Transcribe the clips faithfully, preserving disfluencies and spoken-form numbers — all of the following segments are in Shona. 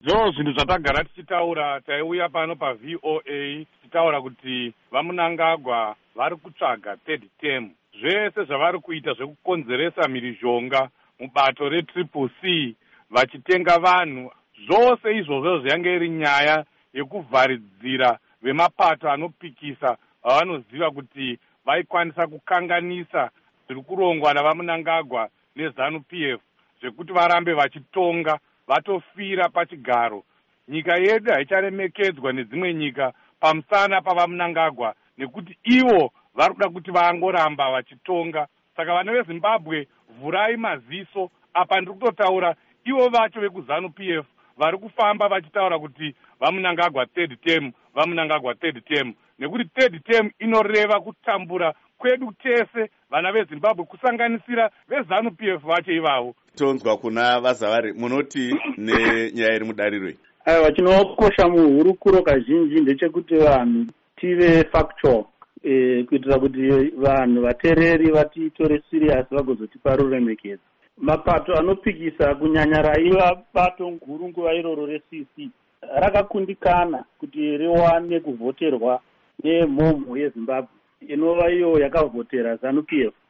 Ndo zvinhu zvatagara tichitaura, taiuya pano paV O A tichitaura kuti vaMunangagwa vari kutsvaga third term. Zvese zvavari kuita zvekukonzeresa mhirizhonga mubato retriple C vachitenga vanhu, zvose izvozvo zviyange iri nyaya yekuvharidzira vemapato anopikisa vavanoziva kuti vaikwanisa kukanganisa zviri kurongwa navaMunangagwa neZanu P F zvekuti varambe vachitonga vatofira pachigaro. Nyika yedu haicharemekedzwa nedzimwe nyika pamusana pavaMunangagwa nekuti ivo vari kuda kuti vaangoramba vachitonga. Saka vana veZimbabwe, vhurai maziso. Apa ndiri kutotaura ivo vacho vekuZanu P F vari kufamba vachitaura kuti vaMunangagwa third term, vaMunangagwa third term, nekuti third term inoreva kutambura kwedu tese vana veZimbabwe kusanganisira veZanu P F vacho ivavo. Tonzwa kuna vaZavari, munoti nenyaya iri mudariroi? Aiwa, chinokosha muhurukuro kazhinji ndechekuti vanhu tive factual, e, kuitira kuti vanhu vatereri vatitore serious vagozotipa ruremekedzo. Mapato anopikisa kunyanya raiva bato guru nguva iroro reC C rakakundikana kuti riwane kuvhoterwa nemhomho yeZimbabwe inova iyo yakavhotera ZANU P F.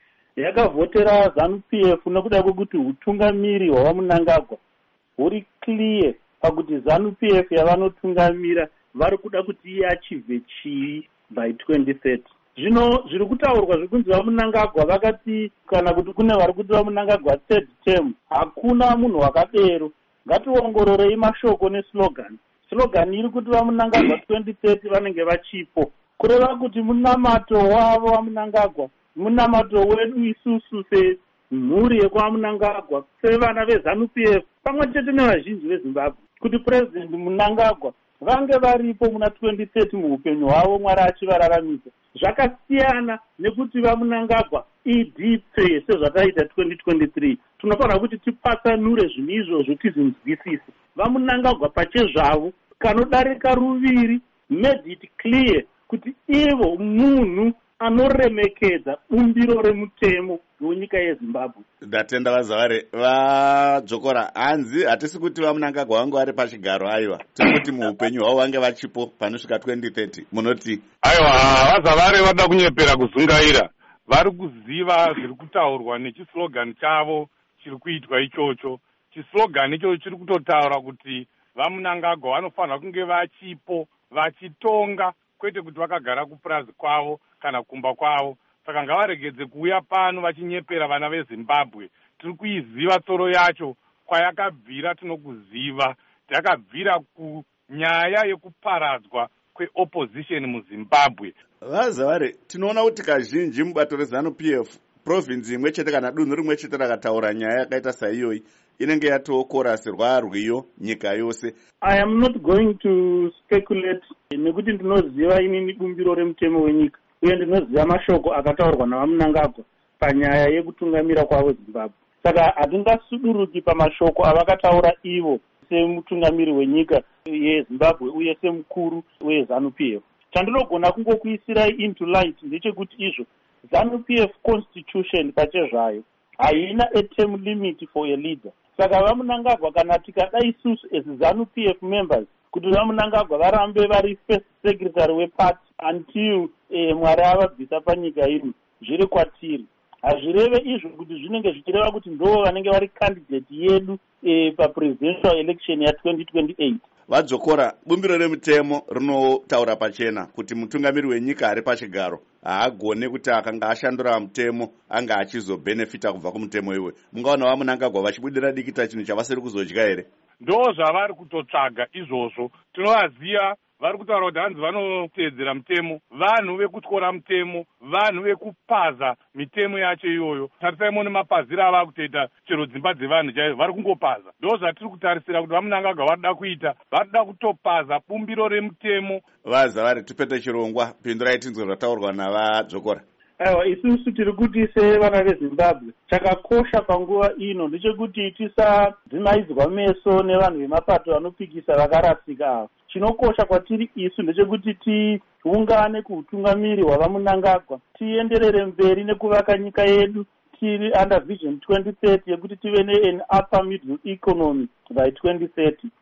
Yakavhotera ZANU P F nekuda kwekuti utungamiri hwavaMunangagwa huri clear pakuti ZANU P F yavanotungamira vari kuda kuti iye achivhe chii by twenty thirty. Zvino zviri kutaurwa zvekunzi vaMunangagwa vakati kana kuti kune vari kuti vaMunangagwa third term, hakuna munhu wakadero. Ngationgororei mashoko neslogan. Slogan iri kuti vaMunangagwa twenty thirty vanenge vachipo, kureva kuti munamato wavo vaMunangagwa, munamato wedu isusu semhuri yekwaMunangagwa, sevana veZanu P F pamwe chete nevazhinji veZimbabwe, kuti President Munangagwa vange varipo muna twenty thirty muupenyu hwavo Mwari achivararamisa. Zvakasiyana nekuti vaMunangagwa idipfe sezvataita twenty twenty-three. Tinofanira kuti tipatsanure zvinhu izvozvo tizvinzwisise. VaMunangagwa pachezvavo kanodarika ruviri made it clear kuti ivo munhu anoremekedza bumbiro remutemo wenyika yeZimbabwe. Ndatenda vaZavari. VaJokora, hanzi hatisi kuti vaMunangagwa vange vari pachigaro, aiwa tiri kuti muupenyu hwavo vange vachipo panosvika twenty thirty. Munoti? Aiwa, vaZavari vada kunyepera kuzungaira. Vari kuziva zviri kutaurwa nechislogan chavo chiri kuitwa ichocho. Chislogan ichocho chiri kutotaura kuti vaMunangagwa vanofanira kunge vachipo vachitonga, kwete kuti vakagara kupurazi kwavo kana kumba kwavo. Saka ngavaregedze kuuya pano vachinyepera vana veZimbabwe. Tiri kuiziva tsoro yacho kwayakabvira. Tinokuziva yakabvira kunyaya yekuparadzwa kweopposition muZimbabwe. VaZavari, tinoona kuti kazhinji mubato reZanu P F province imwe chete kana dunhu rimwe chete rakataura nyaya yakaita saiyoyi inenge yatokorasirwa rwiyo nyika yose. I am not going to speculate nekuti ndinoziva inini bumbiro remutemo wenyika uye ndinoziva mashoko akataurwa navaMunangagwa panyaya yekutungamira kwavo Zimbabwe. Saka hatingasuduruki pamashoko avakataura ivo semutungamiri wenyika yeZimbabwe uye semukuru weZanu P F. Chandinogona kungokuisirai into light ndechekuti izvo ZANU P F constitution pachezvayo haina a term limit for a leader. Saka vaMunangagwa kana tikada isusu as ZANU P F members kuti vaMunangagwa varambe vari first secretary weparty until eh, Mwari avabvisa panyika ino, zviri kwatiri. Hazvireve izvo kuti zvinenge zvichireva kuti ndo vanenge vari candidate yedu eh, papresidential election ya twenty twenty-eight. VaJokora, bumbiro remutemo rinotaura pachena kuti mutungamiri wenyika ari pachigaro haagone kuti akanga ashandura mutemo anga achizobhenefita kubva kumutemo iwe. Mungaona vaMunangagwa vachibudira dikita chinhu chavasiri kuzodya here? Ndo zvavari kutotsvaga izvozvo. Tinovaziva vari kutaura kuti hanzi vanoteedzera mutemo, vanhu vekutyora mutemo, vanhu vekupaza mitemo yacho iyoyo. Tarisai muone mapaziro ava kutoita chero dzimba dzevanhu chaivo, vari kungopaza. Ndo zvatiri kutarisira kuti vaMunangagwa vari kuda kuita, vari kuda kutopaza bumbiro remutemo. VaZavari, tipete chirongwa, pindurai tinzwe zvataurwa navaJokora. Aiwa, isusu tiri kuti sevana veZimbabwe chakakosha panguva ino ndechekuti tisadzimaidzwa meso nevanhu vemapato anopikisa vakarasika ava. Chinokosha kwatiri isu ndechekuti tiungane kuutungamiri hwavaMunangagwa, tienderere mberi nekuvaka nyika yedu tiri under vision twenty thirty yekuti tive ne an upper middle economy by twenty thirty.